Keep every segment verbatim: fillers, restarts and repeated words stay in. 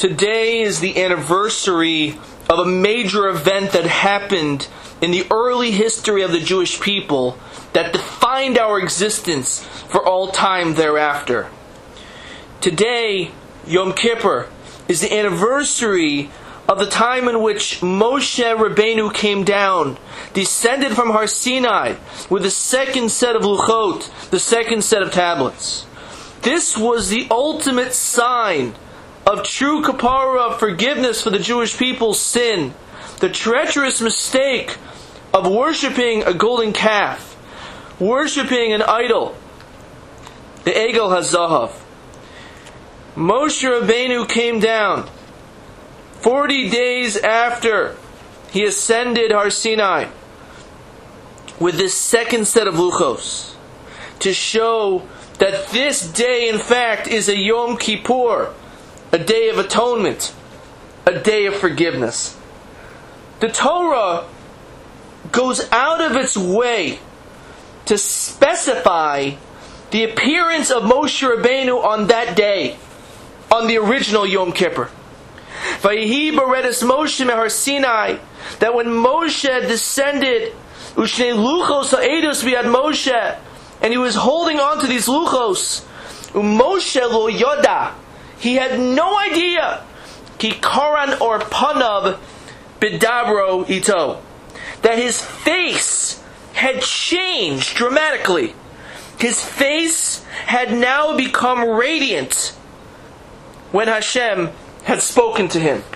Today is the anniversary of a major event that happened in the early history of the Jewish people that defined our existence for all time thereafter. Today, Yom Kippur, is the anniversary of the time in which Moshe Rabbeinu came down, descended from Har Sinai with the second set of Luchot, the second set of tablets. This was the ultimate sign of true kapara, of forgiveness for the Jewish people's sin, the treacherous mistake of worshipping a golden calf, worshipping an idol, the Egel HaZahav. Moshe Rabbeinu came down forty days after he ascended Har Sinai with this second set of luchos to show that this day in fact is a Yom Kippur, a day of atonement, a day of forgiveness. The Torah goes out of its way to specify the appearance of Moshe Rabbeinu on that day, on the original Yom Kippur. Vayihi beredes Moshe mehar Sinai, that when Moshe descended, u'shnei luchos ha'edus biyad Moshe, and he was holding on to these luchos, u'Moshe lo yoda, he had no idea, ki karan or panav bidabro ito, that his face had changed dramatically. His face had now become radiant when Hashem had spoken to him.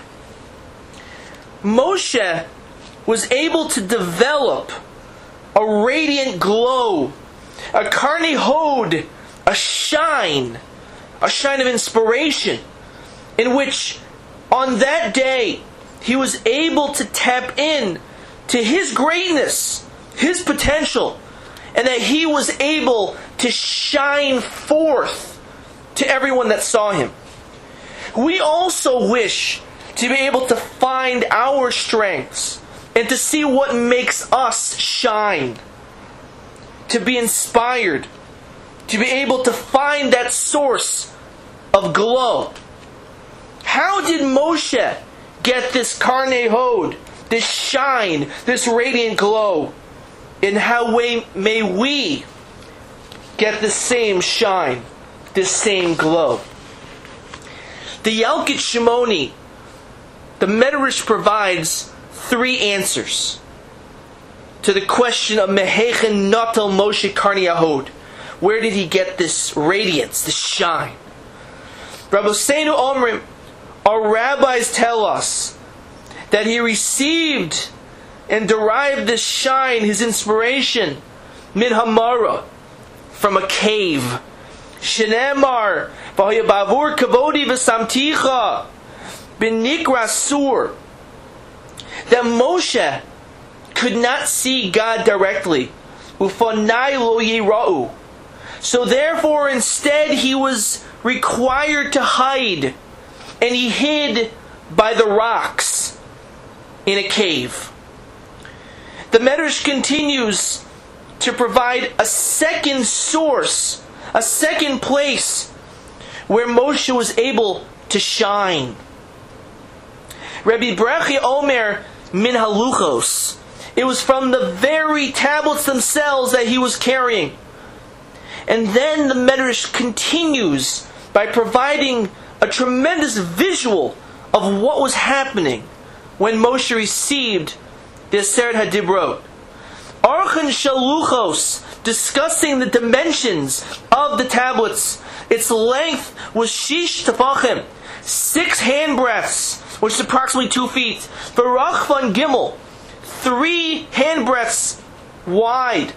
Moshe was able to develop a radiant glow, a karni hod, a shine, a shine of inspiration, in which on that day he was able to tap in to his greatness, his potential, and that he was able to shine forth to everyone that saw him. We also wish to be able to find our strengths and to see what makes us shine, to be inspired, to be able to find that source of glow. How did Moshe get this karnei hod, this shine, this radiant glow? And how way may we get the same shine, this same glow? The Yalkut Shimoni, the Medrash, provides three answers to the question of Mehechen Natal Moshe Karni Hod. Where did he get this radiance, this shine? Rabbeinu Omrim, our rabbis tell us that he received and derived this shine, his inspiration, min hamara, from a cave. Shenemar, v'hayabavur kavodi v'samticha, b'nikra sur. That Moshe could not see God directly. Ufanai lo yira'u. So therefore, instead, he was required to hide, and he hid by the rocks in a cave. The Medrash continues to provide a second source, a second place where Moshe was able to shine. Rabbi Brachi Omer min haluchos. It was from the very tablets themselves that he was carrying. And then the Medrash continues by providing a tremendous visual of what was happening when Moshe received the Aseret HaDibrot. Archon Shaluchos, discussing the dimensions of the tablets. Its length was shish tefachim, six handbreadths, which is approximately two feet. V'rachvan gimel, three handbreadths wide,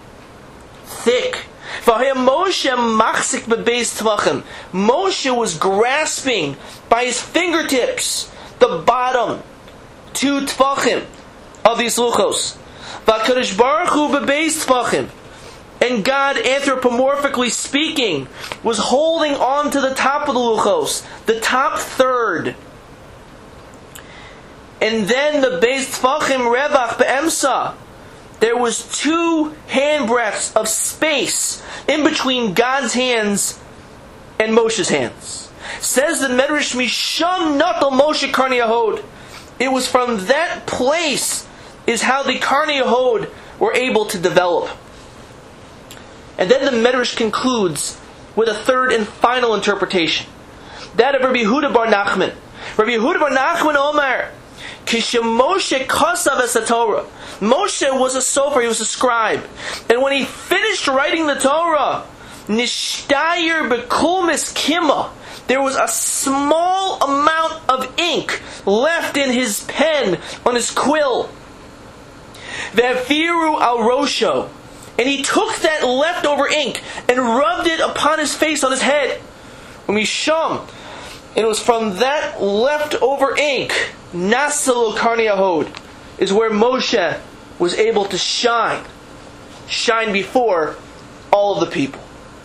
thick. Moshe machzik bebeis tvachim. Moshe was grasping by his fingertips the bottom two tvachim of these luchos. V'akadosh baruch hu bebeis tvachim. And God, anthropomorphically speaking, was holding on to the top of the luchos, the top third. And then the beis tvachim revach be'emsa. There was two handbreadths of space in between God's hands and Moshe's hands. Says the Medrash, Misham Natal Moshe Karni Yahod. It was from that place is how the Karni Yahod were able to develop. And then the Medrash concludes with a third and final interpretation. That of Rabbi Yehuda bar Nachman. Rabbi Yehuda bar Nachman Omar, Kisha Moshe Kasav es Torah. Moshe was a sofer, he was a scribe. And when he finished writing the Torah, Nishtayir Bekulmis Kima, there was a small amount of ink left in his pen, on his quill. Ve'afiru al Rosho. And he took that leftover ink and rubbed it upon his face, on his head. Misham. And it was from that leftover ink, Nasalu Karni Yahod, is where Moshe was able to shine. Shine before all of the people.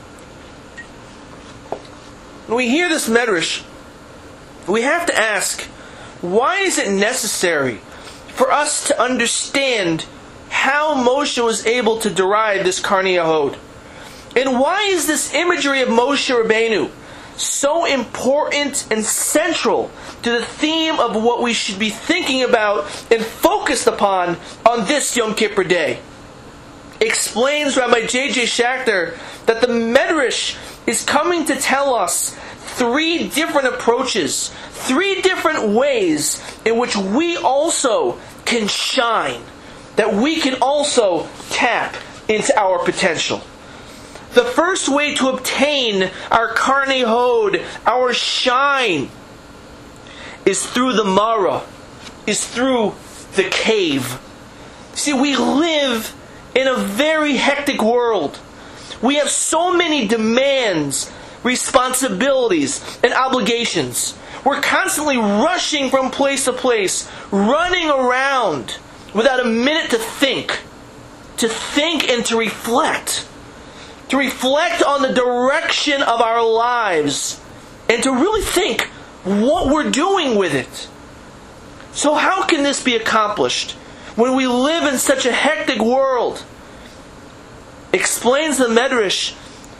When we hear this Medrash, we have to ask, why is it necessary for us to understand how Moshe was able to derive this Karni Yahod? And why is this imagery of Moshe Rabbeinu so important and central to the theme of what we should be thinking about and focused upon on this Yom Kippur day? Explains Rabbi J J Schachter that the Medrash is coming to tell us three different approaches, three different ways in which we also can shine, that we can also tap into our potential. The first way to obtain our Karni Hod, our shine, is through the Mara, is through the cave. See, we live in a very hectic world. We have so many demands, responsibilities, and obligations. We're constantly rushing from place to place, running around without a minute to think, to think and to reflect. To reflect on the direction of our lives and to really think what we're doing with it. So how can this be accomplished when we live in such a hectic world? Explains the Medrash,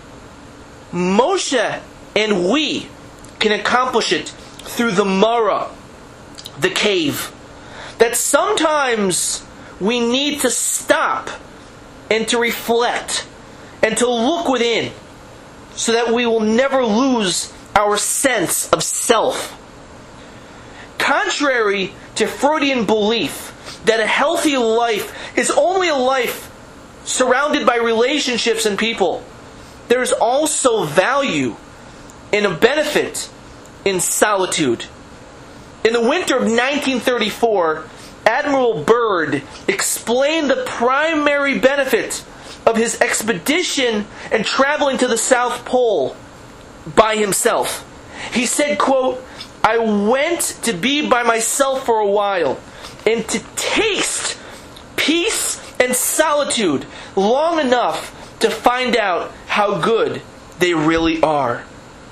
Moshe and we can accomplish it through the Mara, the cave. That sometimes we need to stop and to reflect and to look within, so that we will never lose our sense of self. Contrary to Freudian belief that a healthy life is only a life surrounded by relationships and people, there is also value and a benefit in solitude. In the winter of nineteen thirty-four, Admiral Byrd explained the primary benefit of his expedition and traveling to the South Pole by himself. He said, quote, I went to be by myself for a while and to taste peace and solitude long enough to find out how good they really are.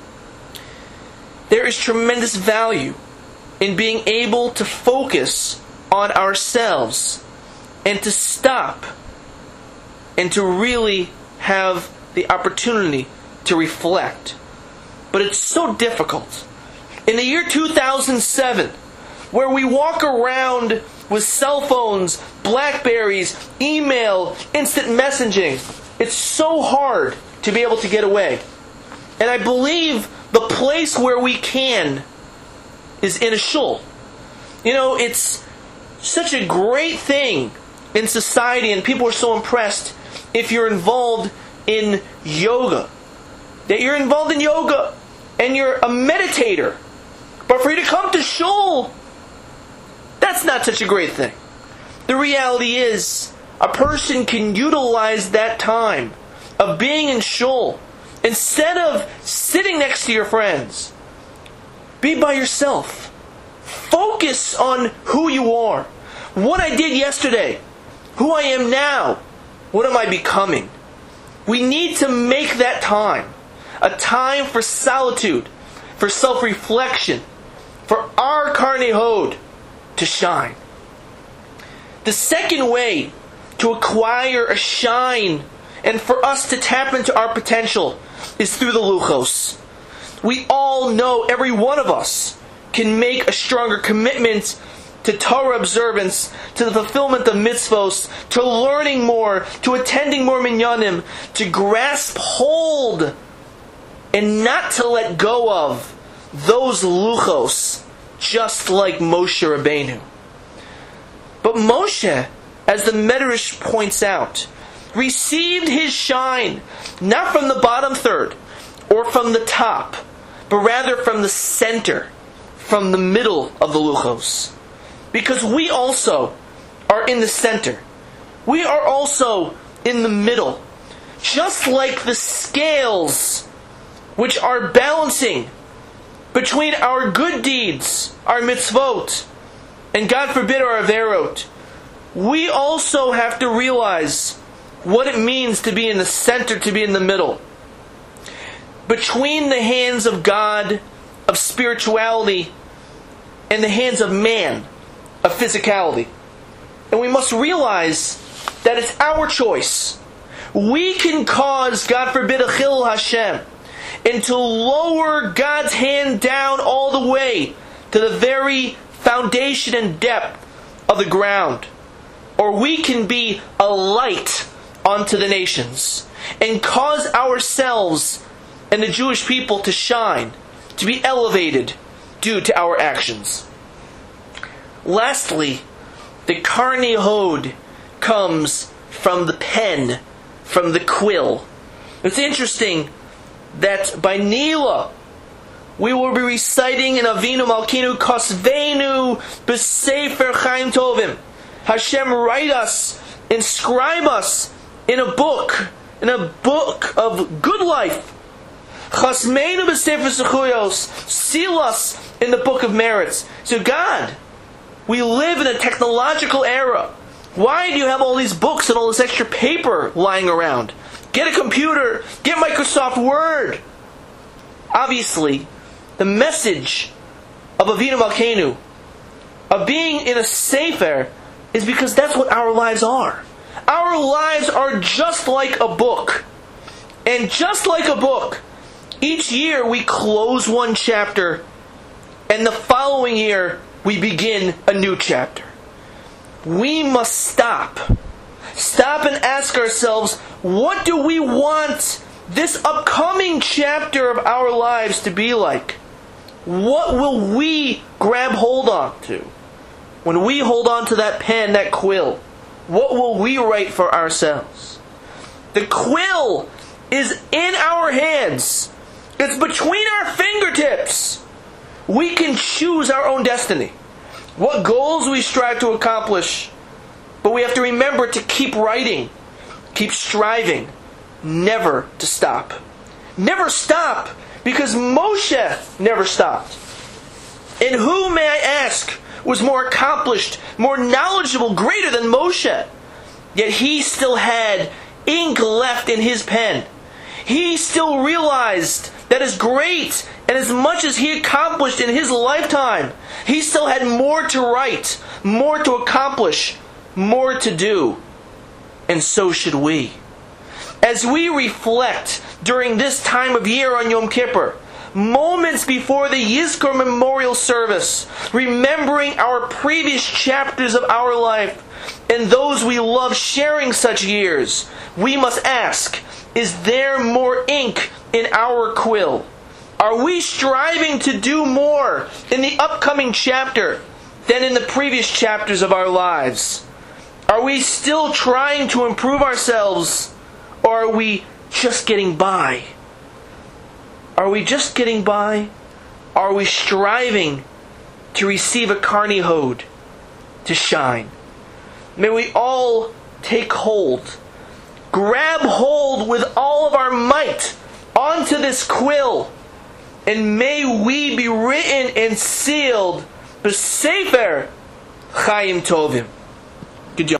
There is tremendous value in being able to focus on ourselves and to stop and to really have the opportunity to reflect. But it's so difficult. In the year two thousand seven, where we walk around with cell phones, Blackberries, email, instant messaging, it's so hard to be able to get away. And I believe the place where we can is in a shul. You know, it's such a great thing in society, and people are so impressed if you're involved in yoga. That you're involved in yoga and you're a meditator. But for you to come to shul, that's not such a great thing. The reality is, a person can utilize that time of being in shul. Instead of sitting next to your friends, be by yourself. Focus on who you are. What I did yesterday. Who I am now. What am I becoming? We need to make that time a time for solitude, for self-reflection, for our Karni Hod to shine. The second way to acquire a shine and for us to tap into our potential is through the Luchos. We all know, every one of us can make a stronger commitment to Torah observance, to the fulfillment of mitzvos, to learning more, to attending more minyanim, to grasp hold and not to let go of those luchos, just like Moshe Rabbeinu. But Moshe, as the Medrash points out, received his shine not from the bottom third or from the top, but rather from the center, from the middle of the luchos. Because we also are in the center. We are also in the middle. Just like the scales which are balancing between our good deeds, our mitzvot, and God forbid our averot, we also have to realize what it means to be in the center, to be in the middle. Between the hands of God, of spirituality, and the hands of man, of physicality. And we must realize that it's our choice. We can cause, God forbid, a chilul Hashem, and to lower God's hand down all the way to the very foundation and depth of the ground. Or we can be a light unto the nations and cause ourselves and the Jewish people to shine, to be elevated due to our actions. Lastly, the Karni Hod comes from the pen, from the quill. It's interesting that by Nila, we will be reciting in Avinu Malkinu Kosvenu B'Sefer Chaim Tovim. Hashem, write us, inscribe us in a book, in a book of good life. Chasmeinu B'Sefer Zechuyos, seal us in the book of merits. So God, we live in a technological era. Why do you have all these books and all this extra paper lying around? Get a computer. Get Microsoft Word. Obviously, the message of Avinu Malkeinu, of being in a sefer, is because that's what our lives are. Our lives are just like a book. And just like a book, each year we close one chapter, and the following year we begin a new chapter. We must stop. Stop and ask ourselves, what do we want this upcoming chapter of our lives to be like? What will we grab hold on to? When we hold on to that pen, that quill, what will we write for ourselves? The quill is in our hands. It's between our fingertips. We can choose our own destiny, what goals we strive to accomplish. But we have to remember to keep writing, keep striving, never to stop. Never stop, because Moshe never stopped. And who, may I ask, was more accomplished, more knowledgeable, greater than Moshe? Yet he still had ink left in his pen. He still realized that as great and as much as he accomplished in his lifetime, he still had more to write, more to accomplish, more to do. And so should we. As we reflect during this time of year on Yom Kippur, moments before the Yizkor Memorial Service, remembering our previous chapters of our life and those we love sharing such years, we must ask, is there more ink in our quill? Are we striving to do more in the upcoming chapter than in the previous chapters of our lives? Are we still trying to improve ourselves, or are we just getting by? Are we just getting by? Are we striving to receive a Karni Hod, to shine? May we all take hold, grab hold with all of our might onto this quill, and may we be written and sealed B'Sefer Chaim Tovim.